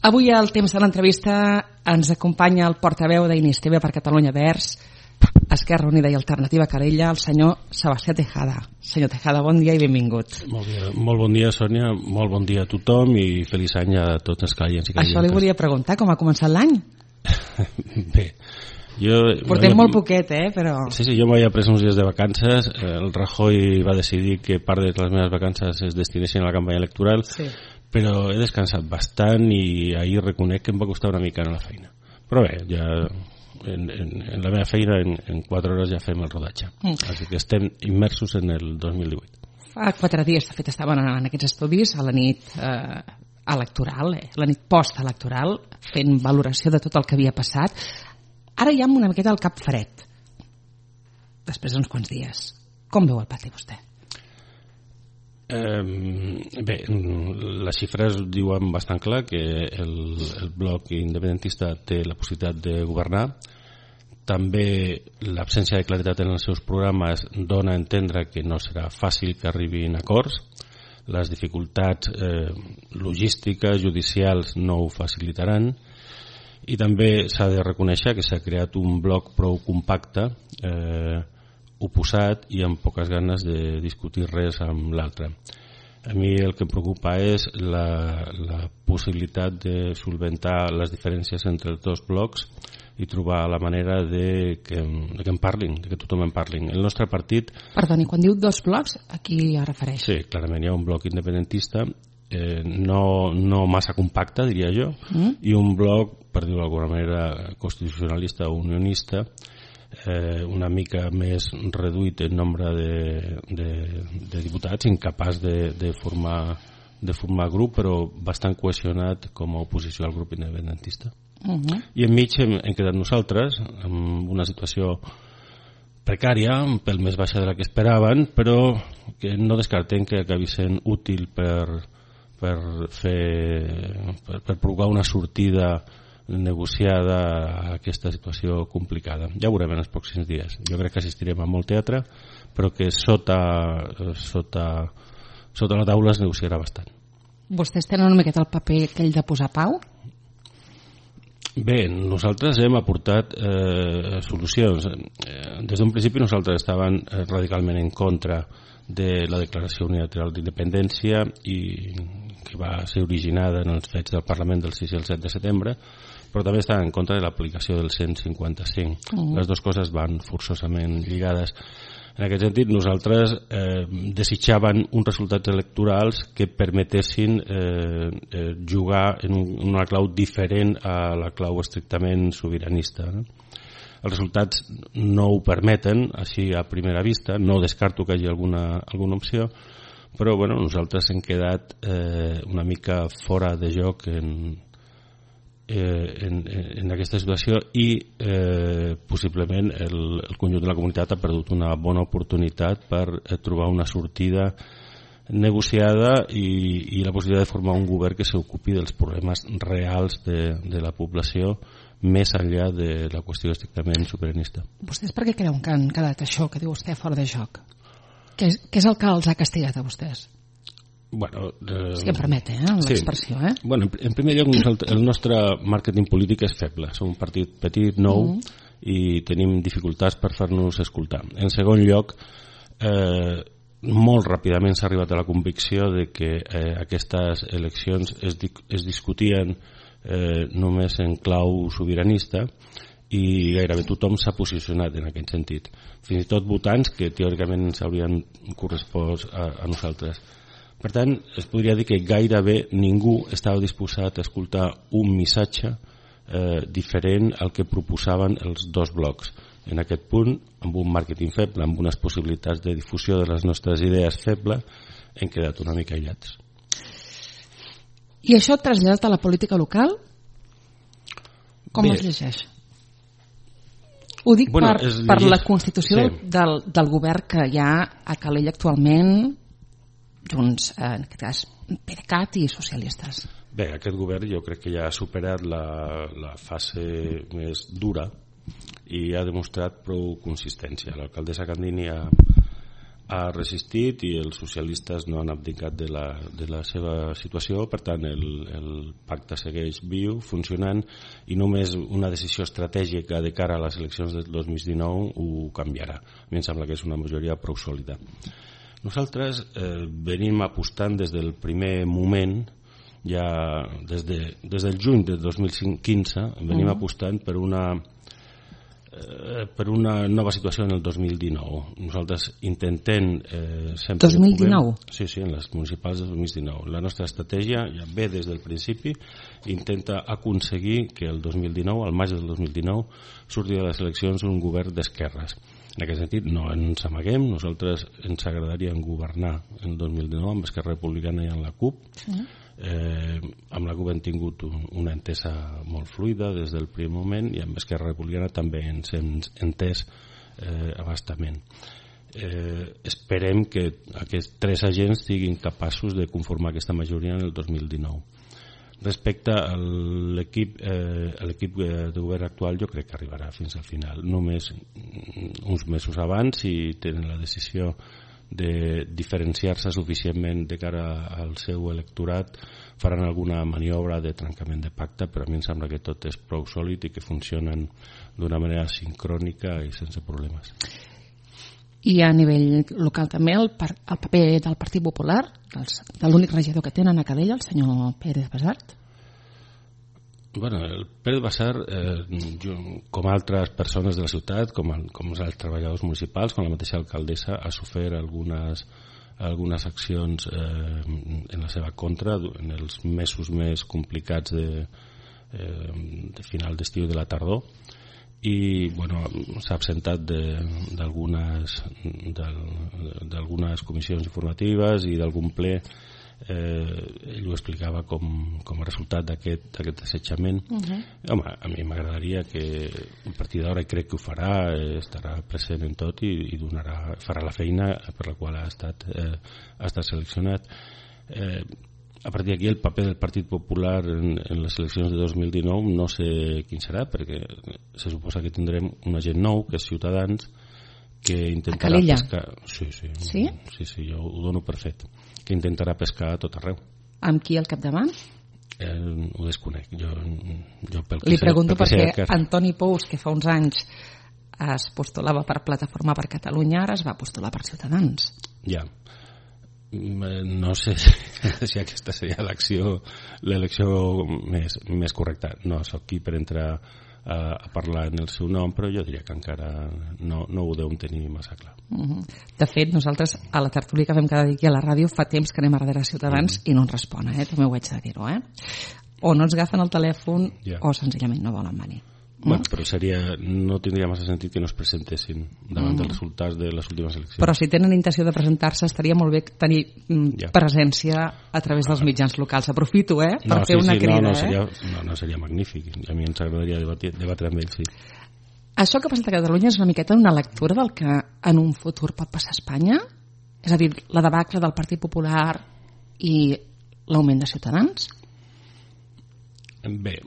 Avui al temps de l'entrevista ens acompanya el portaveu d'Iniciativa per Catalunya Verds, Esquerra Unida i Alternativa Calella, el senyor Sebastià Tejada. Senyor Tejada, bon dia i benvingut. Molt bon dia, Sònia, molt bon dia a tothom i feliç any a tots els caients i caientes. Això li volia preguntar, com ha començat l'any? Bé, portem molt poquet, però... Sí, jo m'havia pres uns dies de vacances. El Rajoy va decidir que part de les meves vacances es destinessin a la campanya electoral, sí. Però he descansat bastant i ahir reconec que em va costar una mica anar a la feina. Però bé, ja en la meva feina en 4 hores ja fem el rodatge. Així que estem immersos en el 2018. Fa 4 dies, de fet, estaven en aquests estudis a la nit electoral, la nit post-electoral, fent valoració de tot el que havia passat. Ara ja amb una miqueta el cap fred, després d'uns quants dies. Com veu el pati vostè? Bé, les xifres diuen bastant clar que el bloc independentista té la possibilitat de governar. També l'absència de claritat en els seus programes dona a entendre que no serà fàcil que arribin acords. Les dificultats logístiques, judicials no ho facilitaran. I també s'ha de reconèixer que s'ha creat un bloc prou compacte, oposat i amb poques ganes de discutir res amb l'altre. A mi el que em preocupa és la possibilitat de solventar les diferències entre els dos blocs i trobar la manera de que en parlin, de que tothom en parlin. El nostre partit... Perdoni, quan diu dos blocs, a qui es refereix? Sí, clarament hi ha un bloc independentista, no massa compacte, diria jo, i un bloc, per dir-ho d'alguna manera, constitucionalista o unionista, una mica més reduït en nombre de diputats, incapaç de formar grup, però bastant cohesionat com a oposició al grup independentista. I enmig hem quedat nosaltres en una situació precària, un pèl més baixa de la que esperaven, però que no descartem que acabi sent útil per provocar una sortida negociada a aquesta situació complicada. Ja ho veurem en els pròxims dies. Jo crec que assistirem a molt teatre, però que sota la taula es negociarà bastant. Vostès tenen una miqueta el paper aquell de posar pau? Bé, nosaltres hem aportat solucions. Des d'un principi nosaltres estàvem radicalment en contra de la declaració unilateral d'independència i que va ser originada en els fets del Parlament del 6 i el 7 de setembre, però també estàvem en contra de l'aplicació del 155. Les dues coses van forçosament lligades. En aquest sentit, nosaltres desitjàvem uns resultats electorals que permetessin jugar en una clau diferent a la clau estrictament sobiranista. Els resultats no ho permeten, així a primera vista, no descarto que hi hagi alguna opció, però nosaltres hem quedat una mica fora de joc en aquesta situació i possiblement el conjunt de la comunitat ha perdut una bona oportunitat per trobar una sortida negociada i la possibilitat de formar un govern que s'ocupi dels problemes reals de la població més enllà de la qüestió estrictament sobiranista. Vostès per què creuen que han quedat això que diu vostè fora de joc? Què és el que els ha castigat a vostès? Si em permet, l'expressió. Sí. En primer lloc, el nostre màrqueting polític és feble. Som un partit petit, nou, i tenim dificultats per fer-nos escoltar. En segon lloc, molt ràpidament s'ha arribat a la convicció de que aquestes eleccions es discutien només en clau sobiranista i gairebé tothom s'ha posicionat en aquest sentit. Fins i tot votants que teòricament ens haurien correspost a nosaltres. Per tant, es podria dir que gairebé ningú estava disposat a escoltar un missatge diferent al que proposaven els dos blocs. En aquest punt, amb un màrqueting feble, amb unes possibilitats de difusió de les nostres idees feble, hem quedat una mica aïllats. I això traslladat a la política local? Com es llegeix? Ho dic per la constitució del govern que hi ha a Calella actualment, Junts, en aquest cas, PDeCAT i socialistes. Bé, aquest govern jo crec que ja ha superat la fase més dura i ha demostrat prou consistència. L'alcaldessa Candini ha ha resistit i els socialistes no han abdicat de la seva situació, per tant el pacte segueix viu, funcionant, i només una decisió estratègica de cara a les eleccions del 2019 ho canviarà. A mi em sembla que és una majoria prou sòlida. Nosaltres venim apostant des del primer moment, ja des del juny del 2015 venim apostant per una nova situació en el 2019. Nosaltres intentem sempre... 2019? Sí, en les municipals del 2019. La nostra estratègia ja ve des del principi, intenta aconseguir que el 2019, al maig del 2019, surti de les eleccions un govern d'esquerres. En aquest sentit, no ens amaguem, nosaltres ens agradaria governar el 2019 amb Esquerra Republicana i amb la CUP. Amb la CUP hem tingut una entesa molt fluida des del primer moment i amb Esquerra Republicana també ens hem entès abastament. Esperem que aquests tres agents siguin capaços de conformar aquesta majoria en el 2019. Respecte a l'equip de govern actual, jo crec que arribarà fins al final, només uns mesos abans, si tenen la decisió de diferenciar-se suficientment de cara al seu electorat, faran alguna maniobra de trencament de pacte, però a mi em sembla que tot és prou sòlid i que funcionen d'una manera sincrònica i sense problemes. I a nivell local també el paper del Partit Popular, de l'únic regidor que tenen a Calella, el senyor Pérez Basart? Bueno, el Pérez Basart, com altres persones de la ciutat, com els treballadors municipals, com la mateixa alcaldessa, ha sofert algunes accions en la seva contra en els mesos més complicats de final d'estiu i de la tardor, i s'ha absentat d'algunes comissions informatives i d'algun ple. Ell ho explicava com a resultat d'aquest assetjament. Home, a mi m'agradaria que a partir d'ara, crec que ho farà, estarà present en tot i farà la feina per la qual ha estat seleccionat. A partir d'aquí el paper del Partit Popular en les eleccions de 2019 no sé quin serà, perquè se suposa que tindrem un agent nou, que és Ciutadans, que intentarà pescar... Sí, jo ho dono per fet, que intentarà pescar a tot arreu. Amb qui al capdavant? Ho desconec. Li pregunto perquè Antoni Pous, que fa uns anys es postulava per Plataforma per Catalunya, ara es va postular per Ciutadans. Ja. No sé si aquesta seria l'elecció més correcta. No soc qui per entrar a parlar en el seu nom, però jo diria que encara no ho deuen tenir massa clar. De fet, nosaltres a la tertúlia que fem cada dia aquí a la ràdio fa temps que anem a darrere Ciutadans i no ens responen, també ho haig de dir-ho. O no ens agafen el telèfon o senzillament no volen venir. Bueno, però no tindria massa sentit que no es presentessin davant dels resultats de les últimes eleccions. Però si tenen intenció de presentar-se, estaria molt bé tenir presència a través dels mitjans locals. Aprofito, per fer una crida. No, seria magnífic. A mi ens agradaria debatre amb ells, sí. Això que ha passat a Catalunya és una miqueta una lectura del que en un futur pot passar a Espanya? És a dir, la debacle del Partit Popular i l'augment de Ciutadans? Bé,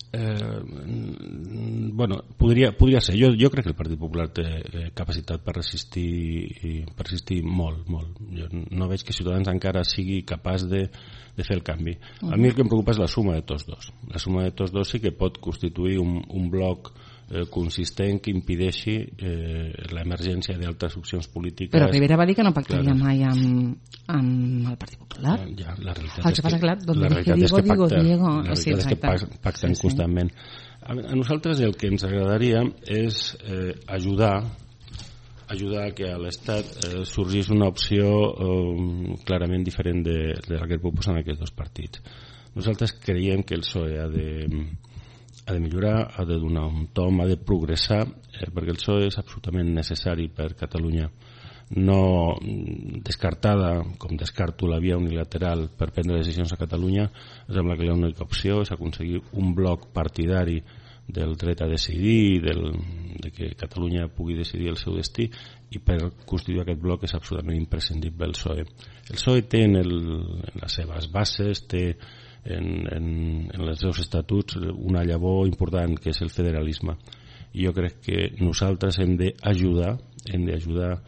podria ser. Jo crec que el Partit Popular té capacitat per resistir molt. Jo no veig que Ciutadans encara sigui capaç de fer el canvi. A mi el que em preocupa és la suma de tots dos. La suma de tots dos sí que pot constituir un bloc consistent que impedeixi l'emergència d'altres opcions polítiques. Però Rivera va dir que no pactaria mai amb el Partit Popular. Ja, la realitat és que pacten constantment. A nosaltres el que ens agradaria és ajudar que a l'Estat sorgís una opció clarament diferent de la que proposen aquests dos partits. Nosaltres creiem que el PSOE ha de millorar, ha de donar un tom, ha de progressar, perquè el PSOE és absolutament necessari per Catalunya. No descartada, com descarto la via unilateral per prendre decisions a Catalunya, em sembla que l'única opció és aconseguir un bloc partidari del dret a decidir, de que Catalunya pugui decidir el seu destí, i per constituir aquest bloc és absolutament imprescindible el PSOE. El PSOE té en les seves bases, té en els seus estatuts una llavor important, que és el federalisme, i jo crec que nosaltres hem d'ajudar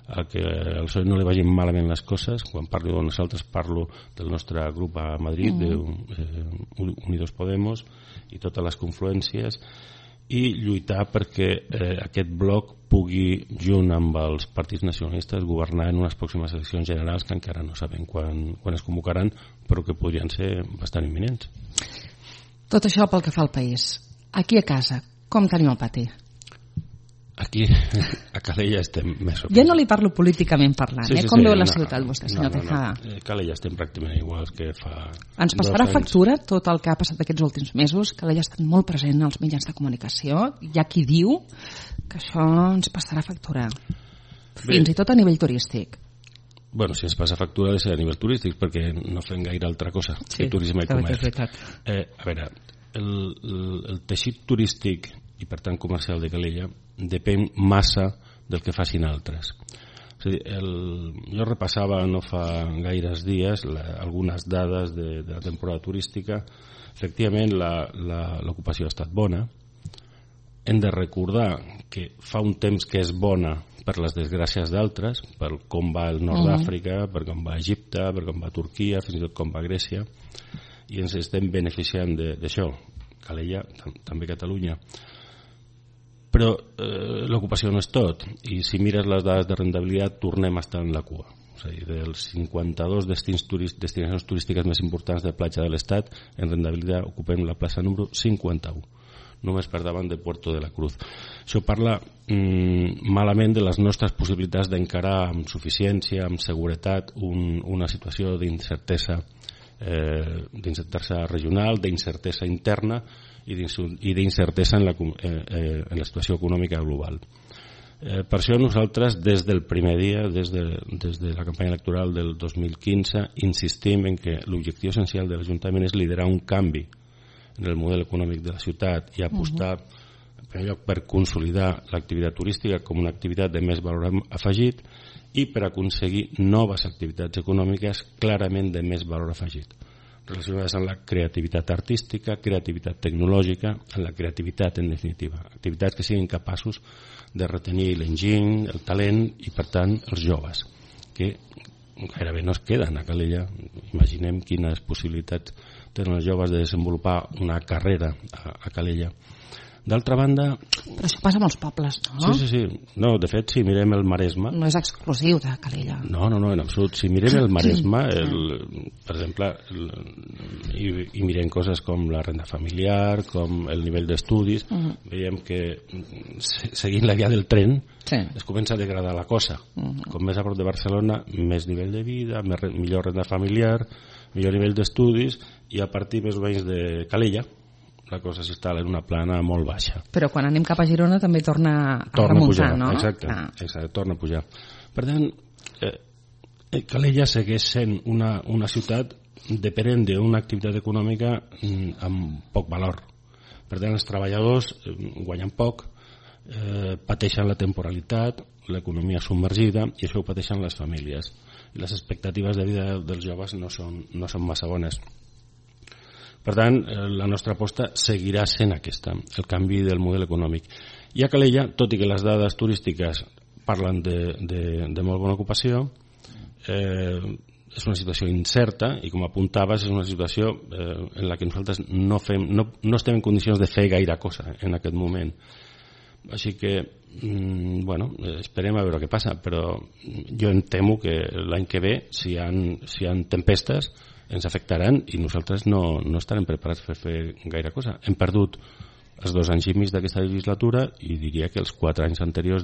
a que al PSOE no li vagin malament les coses. Quan parlo de nosaltres parlo del nostre grup a Madrid, Unidos Podemos i totes les confluències, i lluitar perquè aquest bloc pugui, junt amb els partits nacionalistes, governar en unes pròximes eleccions generals que encara no sabem quan es convocaran, però que podrien ser bastant imminents. Tot això pel que fa al país. Aquí a casa, com tenim el pati? Aquí, a Calella, estem més o menys. Ja no li parlo políticament parlant, com veu la ciutat vostè, senyor Tejada? A Calella estem pràcticament iguals que fa... Ens passarà factura tot el que ha passat aquests últims mesos? Calella ha estat molt present als mitjans de comunicació. Hi ha qui diu que això ens passarà factura. Fins i tot a nivell turístic. Bueno, si ens passa factura ha de ser a nivell turístic, perquè no fem gaire altra cosa que turisme i comerç. A veure, el teixit turístic i per tant comercial de Calella depèn massa del que facin altres. És a dir, jo repassava no fa gaires dies algunes dades de la temporada turística. Efectivament l'ocupació ha estat bona. Hem de recordar que fa un temps que és bona per les desgràcies d'altres, per com va el nord d'Àfrica, per com va Egipte, per com va Turquia, fins i tot com va Grècia, i ens estem beneficiant d'això. Calella, també Catalunya. Però l'ocupació no és tot, i si mires les dades de rendibilitat tornem a estar en la cua. És a dir, dels 52 destinacions turístiques més importants de platja de l'Estat, en rendibilitat ocupem la plaça número 51, només per davant de Puerto de la Cruz. Això parla malament de les nostres possibilitats d'encarar amb suficiència, amb seguretat, una situació d'incertesa regional, d'incertesa interna i d'incertesa en la situació econòmica global. Per això nosaltres des del primer dia, des de la campanya electoral del 2015, insistim en que l'objectiu essencial de l'Ajuntament és liderar un canvi en el model econòmic de la ciutat i apostar en primer lloc per consolidar l'activitat turística com una activitat de més valor afegit i per aconseguir noves activitats econòmiques clarament de més valor afegit, relacionades amb la creativitat artística, creativitat tecnològica, amb la creativitat en definitiva, activitats que siguin capaços de retenir l'enginy, el talent i per tant els joves, que gairebé no es queden a Calella. Imaginem quines possibilitats tenen els joves de desenvolupar una carrera a Calella. D'altra banda... Però això passa amb els pobles, no? Sí. No, de fet, si mirem el Maresme... No és exclusiu de Calella. No, en absolut. Si mirem el Maresme, per exemple, i mirem coses com la renda familiar, com el nivell d'estudis, veiem que seguint la via del tren es comença a degradar la cosa. Com més a prop de Barcelona, més nivell de vida, millor renda familiar, millor nivell d'estudis, i a partir més o menys de Calella la cosa s'instal·la en una plana molt baixa. Però quan anem cap a Girona també torna a remuntar, no? Exacte, torna a pujar. Per tant, Calella segueix sent una ciutat dependent d'una activitat econòmica amb poc valor. Per tant, els treballadors guanyen poc, pateixen la temporalitat, l'economia submergida, i això ho pateixen les famílies. I les expectatives de vida dels joves no són massa bones. Per tant, la nostra aposta seguirà sent aquesta, el canvi del model econòmic. I a Calella, tot i que les dades turístiques parlen de molt bona ocupació, és una situació incerta i, com apuntaves, és una situació en la que nosaltres no estem en condicions de fer gaire cosa en aquest moment. Així que, esperem a veure què passa, però jo em temo que l'any que ve, si hi ha tempestes, ens afectaran i nosaltres no estarem preparats per fer gaire cosa. Hem perdut els 2 anys i mig d'aquesta legislatura i diria que els 4 anys anteriors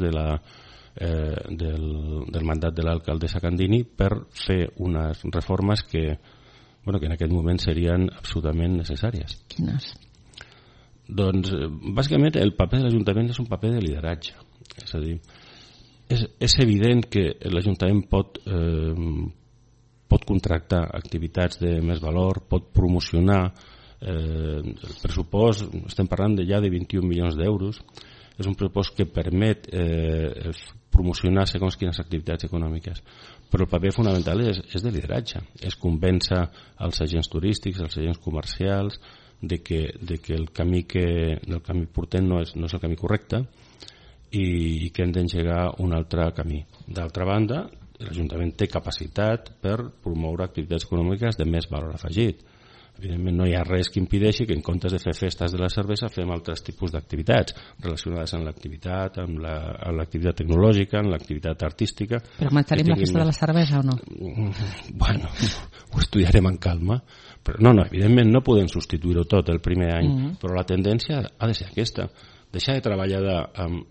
del mandat de l'alcaldessa Candini per fer unes reformes que en aquest moment serien absolutament necessàries. Quines? Doncs, bàsicament, el paper de l'Ajuntament és un paper de lideratge. És a dir, és evident que l'Ajuntament pot contractar activitats de més valor, pot promocionar el pressupost, estem parlant ja de 21 milions d'euros, és un pressupost que permet promocionar segons quines activitats econòmiques, però el paper fonamental és de lideratge, és convèncer els agents turístics, els agents comercials de que el camí portem no és el camí correcte i que hem d'engegar un altre camí. D'altra banda, l'Ajuntament té capacitat per promoure activitats econòmiques de més valor afegit. Evidentment no hi ha res que impedeixi que en comptes de fer festes de la cervesa fem altres tipus d'activitats relacionades amb l'activitat, amb l'activitat tecnològica, amb l'activitat artística. Però mantenim la festa de la cervesa o no? Bueno, ho estudiarem amb calma. Però no, evidentment no podem substituir-ho tot el primer any, però la tendència ha de ser aquesta. Deixar de treballar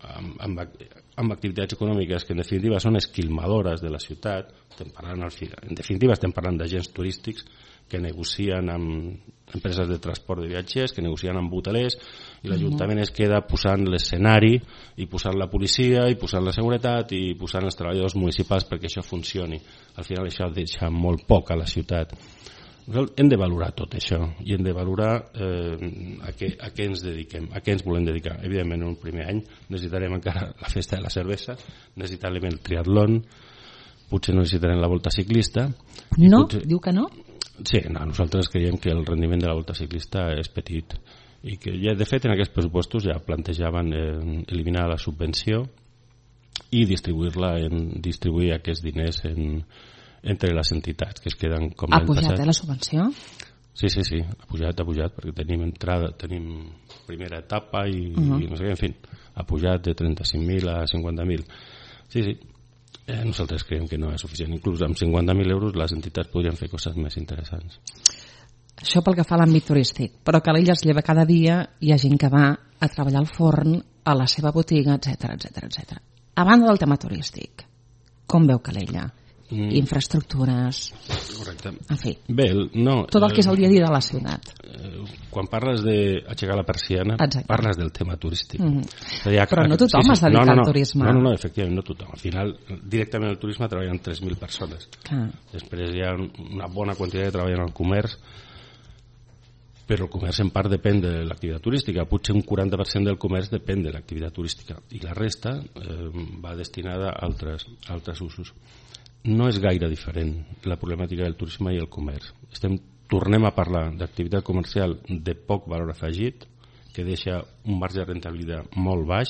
amb activitats econòmiques que en definitiva són esquilmadores de la ciutat. En definitiva estem parlant d'agents turístics que negocien amb empreses de transport de viatgers, que negocien amb hotelers, i l'Ajuntament es queda posant l'escenari i posant la policia i posant la seguretat i posant els treballadors municipals perquè això funcioni. Al final això deixa molt poc a la ciutat. Hem de valorar tot això i hem de valorar a què ens dediquem, a què ens volem dedicar. Evidentment en un primer any necessitarem encara la festa de la cervesa, necessitarem el triatlon, potser necessitarem la volta ciclista. No? Diu que no? Sí, nosaltres creiem que el rendiment de la volta ciclista és petit i que ja de fet en aquests pressupostos ja plantejaven eliminar la subvenció i distribuir aquests diners entre les entitats que es queden com l'any passat. Ha pujat la subvenció? Sí, ha pujat perquè tenim primera etapa i no sé què, en fi, ha pujat de 35.000 a 50.000. Sí. Nosaltres creiem que no és suficient. Inclús amb 50.000 euros les entitats podrien fer coses més interessants. Això pel que fa a l'àmbit turístic, però que l'illa es lleva cada dia, hi ha gent que va a treballar al forn, a la seva botiga, etc. A banda del tema turístic, com veu Calella? Infraestructures, correcte. En fi, bé, tot el que és el dia a dia de la ciutat. Quan parles d'aixecar la persiana, parles del tema turístic. Però no tothom es dedica al turisme. No, efectivament, no tothom. Al final, directament al turisme treballen 3.000 persones. Després hi ha una bona quantitat que treballen al comerç, però el comerç en part depèn de l'activitat turística. Potser un 40% del comerç depèn de l'activitat turística i la resta va destinada a altres usos. No és gaire diferent la problemàtica del turisme i el comerç. Tornem a parlar d'activitat comercial de poc valor afegit, que deixa un marge de rentabilitat molt baix,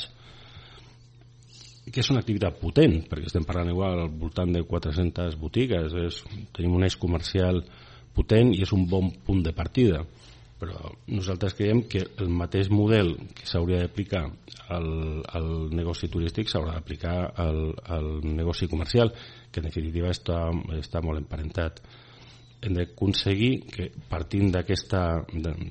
que és una activitat potent, perquè estem parlant igual al voltant de 400 botigues, tenim un eix comercial potent i és un bon punt de partida. Però nosaltres creiem que el mateix model que s'hauria d'aplicar al negoci turístic s'haurà d'aplicar al negoci comercial, que en definitiva està molt emparentat. Hem d'aconseguir que partint d'aquesta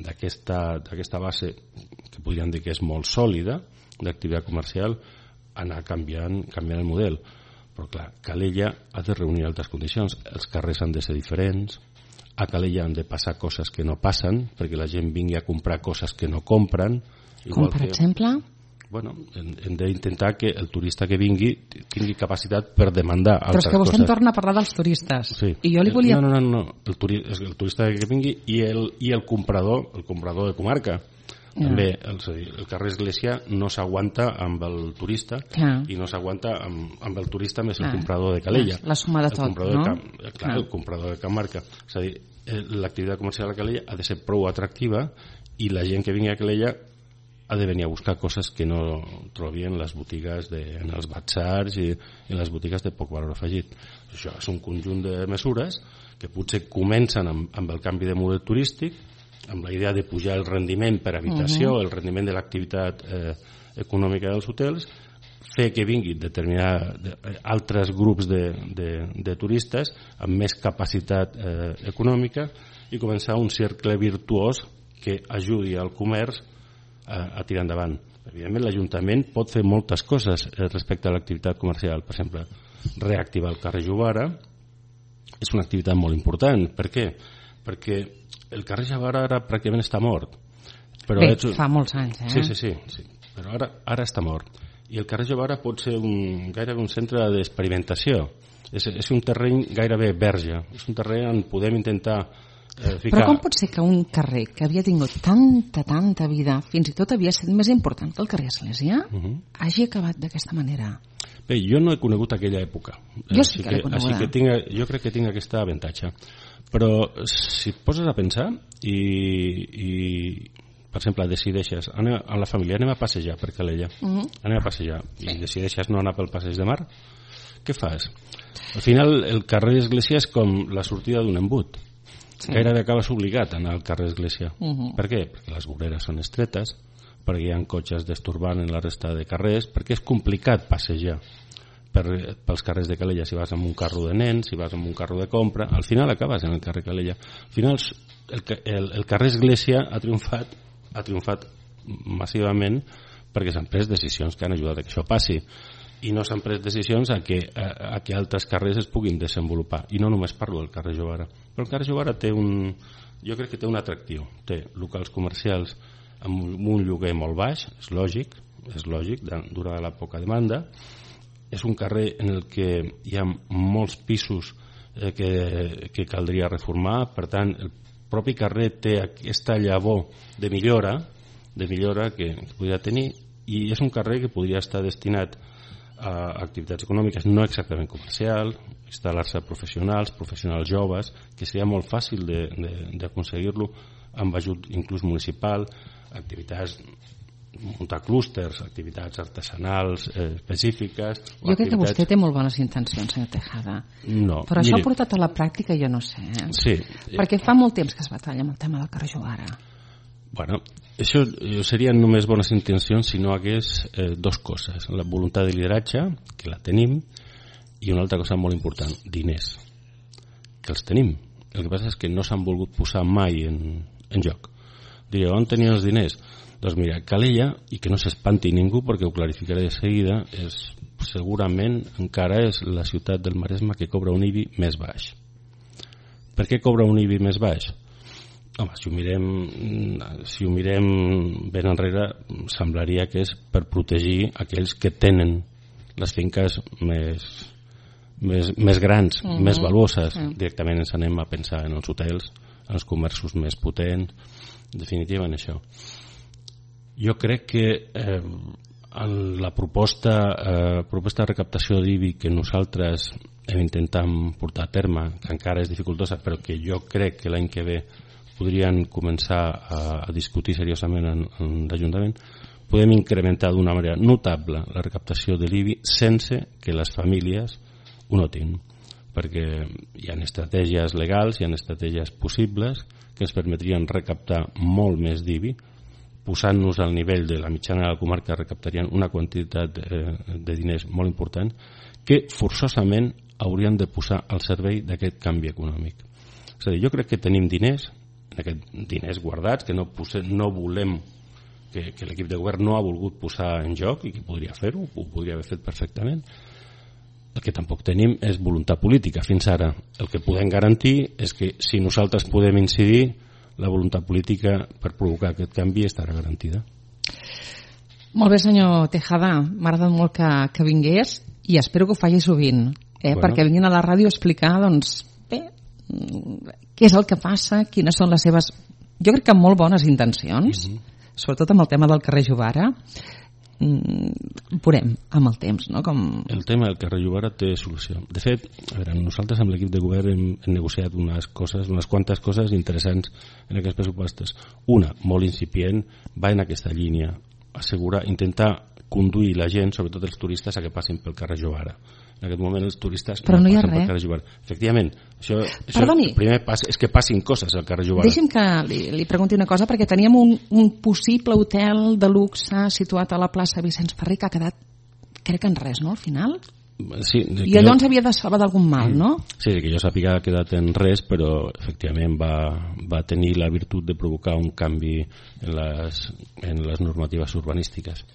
base que podríem dir que és molt sòlida d'activitat comercial anar canviant el model. Però clar, Calella ha de reunir altres condicions. Els carrers han de ser diferents, a Calella han de passar coses que no passen perquè la gent vingui a comprar coses que no compren. Com per exemple? Bueno, hem d'intentar que el turista que vingui tingui capacitat per demandar altres coses. Però és que vostè em torna a parlar dels turistes. Sí. I jo li volia... No. El turista que vingui i el comprador de comarca. També el carrer Església no s'aguanta amb el turista i no s'aguanta amb el turista més el comprador de Calella. La suma de tot, no? El comprador de Camarca. És a dir, l'activitat comercial a Calella ha de ser prou atractiva i la gent que vingui a Calella ha de venir a buscar coses que no trobi en les botigues, en els batzars i en les botigues de poc valor afegit. Això és un conjunt de mesures que potser comencen amb el canvi de model turístic, amb la idea de pujar el rendiment per habitació, el rendiment de l'activitat econòmica dels hotels, fer que vinguin altres grups de turistes amb més capacitat econòmica i començar un cercle virtuós que ajudi al comerç a tirar endavant. Evidentment l'Ajuntament pot fer moltes coses respecte a l'activitat comercial. Per exemple, reactivar el carrer Jovara és una activitat molt important. Per què? Perquè el carrer Jovara ara pràcticament està mort. Però fa molts anys, Sí. Però ara està mort. I el carrer Jovara pot ser gairebé un centre d'experimentació. És un terreny gairebé verge. És un terreny on podem intentar ficar... Però com pot ser que un carrer que havia tingut tanta vida, fins i tot havia estat més important que el carrer Església, hagi acabat d'aquesta manera? Bé, jo no he conegut aquella època. Jo sí que l'he coneguda. Així que jo crec que tinc aquest avantatge. Però si et poses a pensar i per exemple, decideixes a la família, anem a passejar per Calella, anem a passejar, i decideixes no anar pel passeig de mar, què fas? Al final el carrer Església és com la sortida d'un embut. Gairebé acabes obligat a anar al carrer Església. Per què? Perquè les voreres són estretes, perquè hi ha cotxes destorbant en la resta de carrers, perquè és complicat passejar pels carrers de Calella si vas amb un carro de nens, si vas amb un carro de compra, al final acabes en el carrer Calella. Al final el carrer Església ha triomfat massivament perquè s'han pres decisions que han ajudat a que això passi, i no s'han pres decisions a que altres carrers es puguin desenvolupar, i no només parlo del carrer Jovara, però el carrer Jovara jo crec que té un atractiu, té locals comercials amb un lloguer molt baix, és lògic durant la poca demanda, és un carrer en el que hi ha molts pisos que caldria reformar, per tant el propi carrer té aquesta llavor de millora que podria tenir, i és un carrer que podria estar destinat a activitats econòmiques no exactament comercials, instal·lar-se professionals joves, que seria molt fàcil d'aconseguir-lo amb ajut inclús municipal, activitats, muntar clústers, activitats artesanals específiques. Jo crec que vostè té molt bones intencions, senyor Tejada. No, però això portat a la pràctica jo no sé. Sí. Perquè fa molt temps que es batalla amb el tema del carrer Jovara. Bueno, això serien només bones intencions si no hagués dues coses. La voluntat de lideratge, que la tenim, i una altra cosa molt important, diners, que els tenim. El que passa és que no s'han volgut posar mai en joc. Direu, on tenien els diners? Doncs mira, Calella, i que no s'espanti ningú perquè ho clarificaré de seguida, segurament encara és la ciutat del Maresme que cobra un IBI més baix. Per què cobra un IBI més baix? Home, si ho mirem ben enrere, semblaria que és per protegir aquells que tenen les finques més grans, més valuoses. Directament ens anem a pensar en els hotels, en els comerços més potents, en definitiva en això. Jo crec que en la proposta de recaptació d'IBI que nosaltres hem intentat portar a terme, que encara és dificultosa, però que jo crec que l'any que ve podrien començar a discutir seriosament en l'Ajuntament, podem incrementar d'una manera notable la recaptació de l'IBI sense que les famílies ho notin, perquè hi ha estratègies legals, hi ha estratègies possibles que ens permetrien recaptar molt més d'IBI, posant-nos al nivell de la mitjana de la comarca recaptarien una quantitat de diners molt important que forçosament haurien de posar al servei d'aquest canvi econòmic. És a dir, jo crec que tenim diners guardats, que no volem, que l'equip de govern no ha volgut posar en joc i que podria fer-ho, ho podria haver fet perfectament. El que tampoc tenim és voluntat política fins ara. El que podem garantir és que si nosaltres podem incidir, la voluntat política per provocar aquest canvi estarà garantida. Molt bé, senyor Tejada, m'ha agradat molt que vingués i espero que ho faci sovint, perquè vinguin a la ràdio a explicar, doncs, bé, què és el que passa, quines són les seves, jo crec que molt bones intencions, sobretot amb el tema del carrer Jovara. Veurem amb el temps, no? El tema del carrer Jovara té solució. De fet, a veure, nosaltres amb l'equip de govern hem negociat unes quantes coses interessants en aquests pressupostos. Una, molt incipient, va en aquesta línia, intentar conduir la gent, sobretot els turistes, a que passin pel carrer Jovara. En aquest moment els turistes no passen pel carrer Jovara. Efectivament, el primer pas és que passin coses al carrer Jovara. Deixi'm que li pregunti una cosa, perquè teníem un possible hotel de luxe situat a la plaça Vicenç Ferrer que ha quedat, crec que en res, no, al final? Sí, i allò ens havia de salvar d'algun mal, no? Sí, que jo sàpiga ha quedat en res, però efectivament va tenir la virtut de provocar un canvi en les normatives urbanístiques.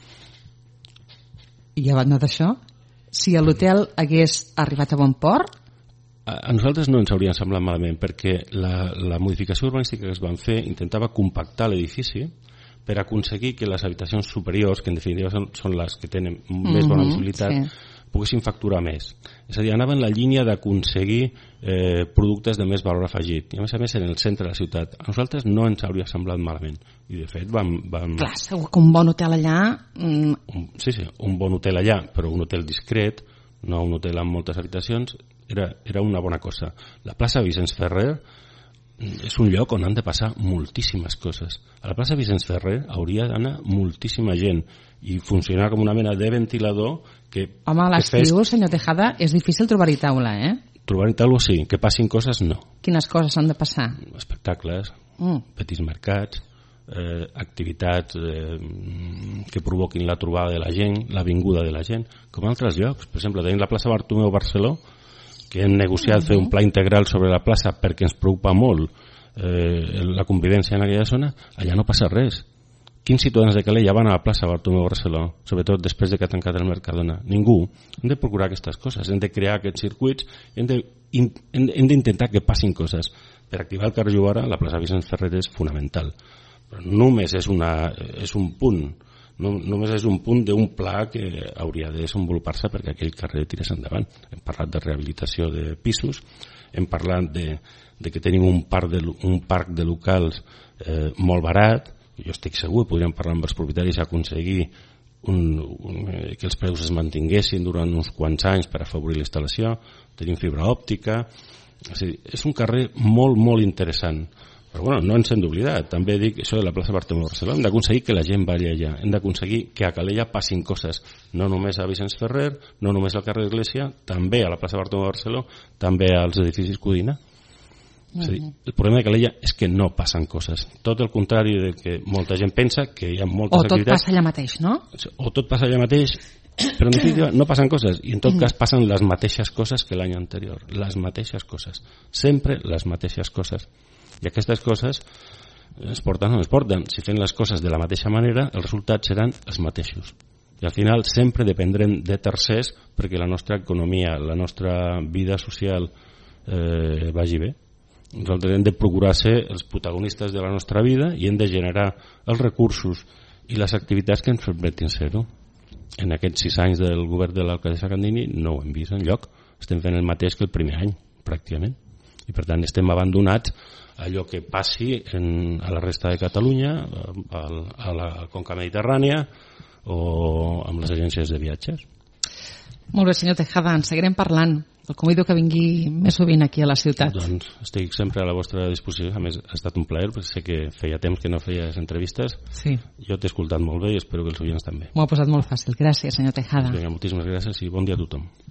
I a banda d'això, si l'hotel hagués arribat a bon port? A nosaltres no ens hauria semblat malament, perquè la modificació urbanística que es van fer intentava compactar l'edifici per aconseguir que les habitacions superiors, que en definitiva són les que tenen més bona visibilitat, poguessin facturar més. És a dir, anava en la línia d'aconseguir productes de més valor afegit, i a més en el centre de la ciutat. A nosaltres no ens hauria semblat malament, i de fet vam... Clar, segur que un bon hotel allà... Sí, un bon hotel allà, però un hotel discret, no un hotel amb moltes habitacions, era una bona cosa. La plaça Vicenç Ferrer és un lloc on han de passar moltíssimes coses. A la plaça Vicenç Ferrer hauria d'anar moltíssima gent i funcionar com una mena de ventilador que... Home, a l'estiu, senyor Tejada, és difícil trobar-hi taula, Trobar-hi taula sí, que passin coses no. Quines coses han de passar? Espectacles, petits mercats, activitats que provoquin la trobada de la gent, la vinguda de la gent, com altres llocs. Per exemple, tenim la plaça Bartomeu Barceló, que hem negociat fer un pla integral sobre la plaça perquè ens preocupa molt la convivència en aquella zona. Allà no passa res. Quins ciutadans de Calella van a la plaça Bartomeu Barceló, sobretot després de que ha tancat el Mercadona? Ningú. Hem de procurar aquestes coses, hem de crear aquests circuits, hem d'intentar que passin coses. Per activar el carrer Juvara, la plaça Vicenç Ferrer és fonamental. Però només és un punt, només és un punt d'un pla que hauria de desenvolupar-se perquè aquell carrer tirés endavant. Hem parlat de rehabilitació de pisos, hem parlat de que tenim un parc de locals molt barat. Jo estic segur, podríem parlar amb els propietaris i aconseguir que els preus es mantinguessin durant uns quants anys per afavorir la instal·lació. Tenim fibra òptica. És un carrer molt, molt interessant. Però bueno, no ens hem d'oblidar. També dic això de la plaça Bartomeu Barceló. Hem d'aconseguir que la gent vagi allà. Hem d'aconseguir que a Calella passin coses. No només a Vicenç Ferrer, no només al carrer Església, també a la plaça Bartomeu Barceló, també als edificis Codina. És a dir, el problema de Calella és que no passen coses. Tot el contrari del que molta gent pensa, que hi ha moltes activitats... O tot passa allà mateix, no? O tot passa allà mateix, però en definitiva no passen coses. I en tot cas passen les mateixes coses que l'any anterior. Les mateixes coses. Sempre les mateixes coses. I aquestes coses es porten o no es porten. Si fem les coses de la mateixa manera, els resultats seran els mateixos. I al final sempre dependrem de tercers perquè la nostra economia, la nostra vida social vagi bé. Nosaltres hem de procurar ser els protagonistes de la nostra vida i hem de generar els recursos i les activitats que ens permetin ser-ho. En aquests 6 anys del govern de l'alcaldessa Candini no ho hem vist enlloc. Estem fent el mateix que el primer any, pràcticament. I per tant estem abandonats a allò que passi a la resta de Catalunya, a la conca mediterrània o amb les agències de viatges. Molt bé, senyor Tejada, en seguirem parlant. El convido que vingui més sovint aquí a la ciutat. Doncs estic sempre a la vostra disposició. A més, ha estat un plaer, perquè sé que feia temps que no feies entrevistes. Sí. Jo t'he escoltat molt bé i espero que els oients també. M'ho ha posat molt fàcil. Gràcies, senyor Tejada. Vinga, moltíssimes gràcies i bon dia a tothom.